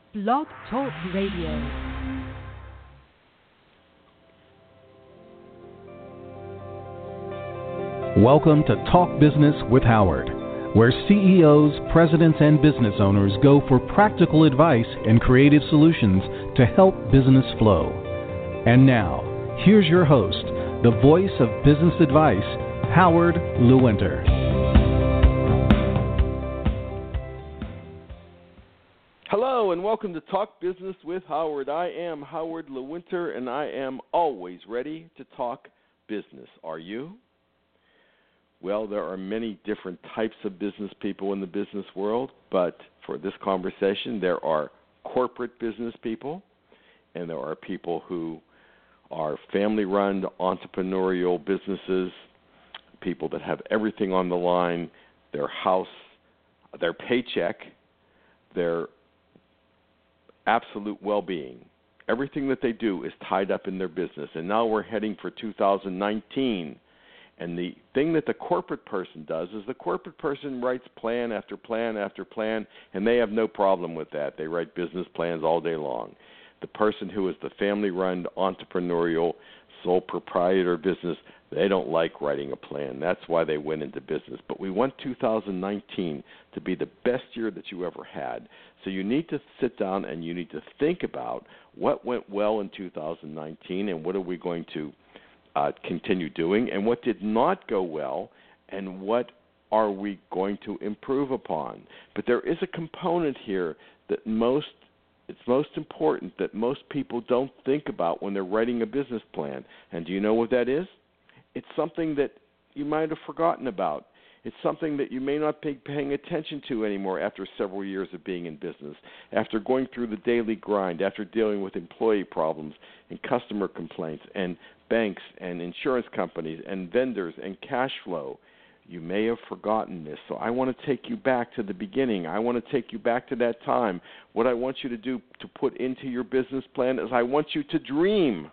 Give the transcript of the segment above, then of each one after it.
Blog Talk Radio. Welcome to Talk Business with Howard, where CEOs, presidents, and business owners go for practical advice and creative solutions to help business flow. And now, here's your host, the voice of business advice, Howard Lewinter. Hello and welcome to Talk Business with Howard. I am Howard Lewinter and I am always ready to talk business. Are you? Well, there are many different types of business people in the business world, but for this conversation, there are corporate business people and there are people who are family-run, entrepreneurial businesses, people that have everything on the line, their house, their paycheck, their absolute well-being. Everything that they do is tied up in their business. And now we're heading for 2019. And the thing that the corporate person does is the corporate person writes plan after plan after plan, and they have no problem with that. They write business plans all day long. The person who is the family-run, entrepreneurial, sole proprietor business, they don't like writing a plan. That's why they went into business. But we want 2019 to be the best year that you ever had. So you need to sit down and you need to think about what went well in 2019 and what are we going to continue doing and what did not go well and what are we going to improve upon. But there is a component here that it's most important that most people don't think about when they're writing a business plan. And do you know what that is? It's something that you might have forgotten about. It's something that you may not be paying attention to anymore after several years of being in business, after going through the daily grind, after dealing with employee problems and customer complaints and banks and insurance companies and vendors and cash flow. You may have forgotten this. So I want to take you back to the beginning. I want to take you back to that time. What I want you to do to put into your business plan is I want you to dream.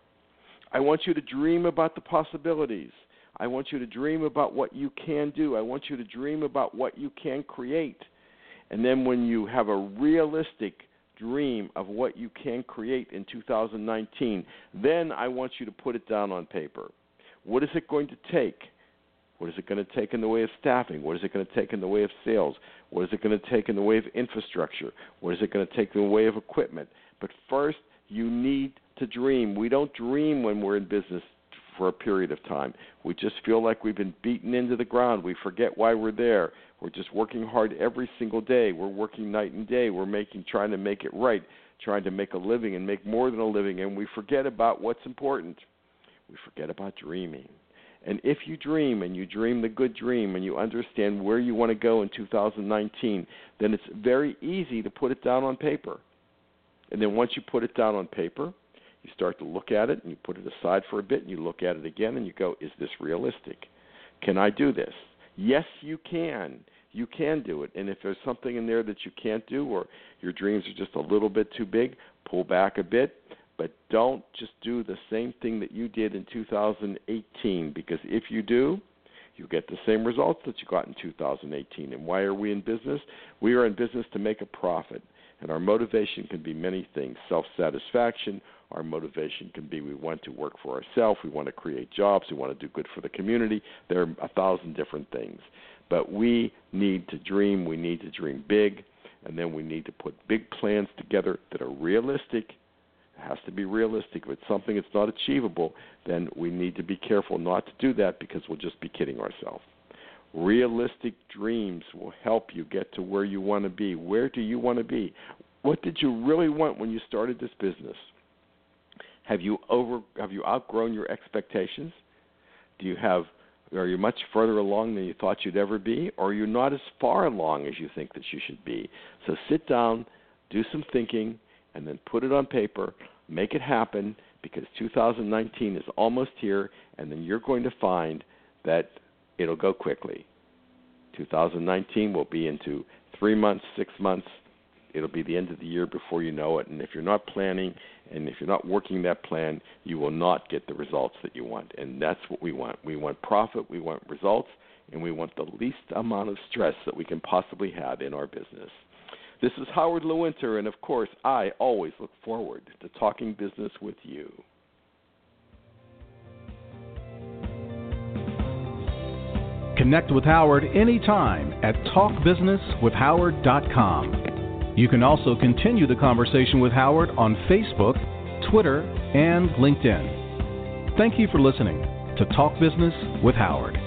I want you to dream about the possibilities. I want you to dream about what you can do. I want you to dream about what you can create. And then when you have a realistic dream of what you can create in 2019, then I want you to put it down on paper. What is it going to take? What is it going to take in the way of staffing? What is it going to take in the way of sales? What is it going to take in the way of infrastructure? What is it going to take in the way of equipment? But first, you need to dream. We don't dream when we're in business for a period of time. We just feel like we've been beaten into the ground. We forget why we're there. We're just working hard every single day. We're working night and day. We're trying to make it right, trying to make a living and make more than a living, and we forget about what's important. We forget about dreaming. And if you dream, and you dream the good dream, and you understand where you want to go in 2019, then it's very easy to put it down on paper. And then once you put it down on paper, you start to look at it, and you put it aside for a bit, and you look at it again, and you go, is this realistic? Can I do this? Yes, you can. You can do it. And if there's something in there that you can't do or your dreams are just a little bit too big, pull back a bit. But don't just do the same thing that you did in 2018, because if you do, you get the same results that you got in 2018. And why are we in business? We are in business to make a profit. And our motivation can be many things. Self-satisfaction. Our motivation can be we want to work for ourselves. We want to create jobs. We want to do good for the community. There are 1,000 different things. But we need to dream. We need to dream big. And then we need to put big plans together that are realistic. It has to be realistic. If it's something that's not achievable, then we need to be careful not to do that because we'll just be kidding ourselves. Realistic dreams will help you get to where you want to be. Where do you want to be? What did you really want when you started this business? Have you outgrown your expectations? Are you much further along than you thought you'd ever be? Or are you not as far along as you think that you should be? So sit down, do some thinking, and then put it on paper, make it happen, because 2019 is almost here, and then you're going to find that it'll go quickly. 2019 will be into 3 months, 6 months. It'll be the end of the year before you know it, and if you're not planning and if you're not working that plan, you will not get the results that you want, and that's what we want. We want profit, we want results, and we want the least amount of stress that we can possibly have in our business. This is Howard Lewinter, and of course, I always look forward to talking business with you. Connect with Howard anytime at talkbusinesswithhoward.com. You can also continue the conversation with Howard on Facebook, Twitter, and LinkedIn. Thank you for listening to Talk Business with Howard.